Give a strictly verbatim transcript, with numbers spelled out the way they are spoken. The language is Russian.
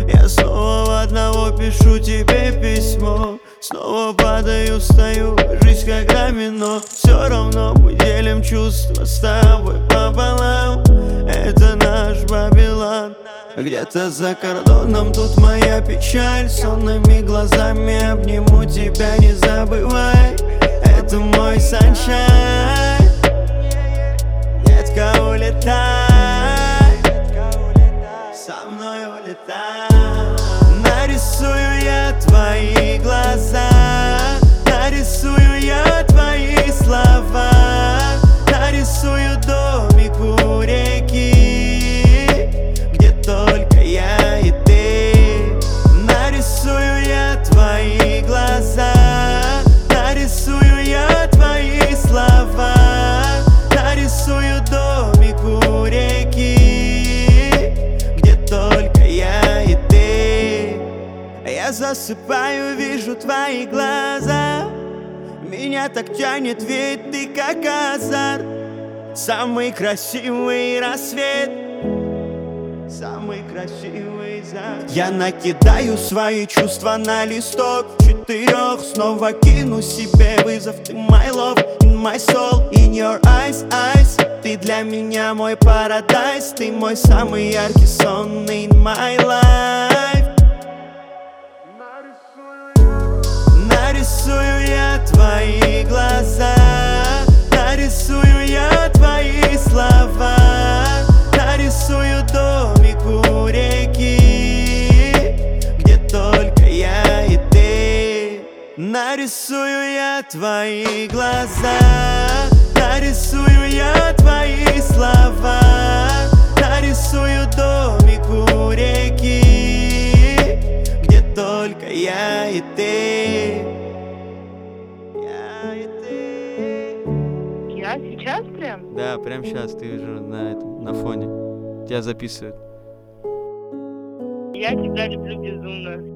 Я снова в одного пишу тебе письмо. Снова падаю, встаю, жизнь как домино. Все равно мы делим чувства с тобой пополам. Это наш Вавилон. Где-то за кордоном тут моя печаль. Сонными глазами обниму тебя, не забывай. Это мой саншайн. Детка, улетай, со мной улетай. Нарисую я твои глаза, нарисую я твои слова, нарисую домик у реки, где только я и ты. Нарисую я твои глаза, нарисую я твои слова, нарисую домик у реки, где только я и ты. Я засыпаю, вижу твои глаза, меня так тянет, ведь ты как азарт. Самый красивый рассвет, самый красивый закат. Я накидаю свои чувства на листок четырех. Снова кину себе вызов. Ты my love, in my soul, in your eyes, eyes. Ты для меня мой парадайз. Ты мой самый яркий сон in my life. Нарисую я твои глаза, нарисую я твои слова, нарисую домик у реки, где только я и ты. Нарисую я твои глаза, нарисую я твои слова, нарисую домик у реки, где только я и ты. Я и ты. Я сейчас прям? Да, прямо сейчас ты уже на этом, на фоне. Тебя записывают. Я тебя люблю безумно.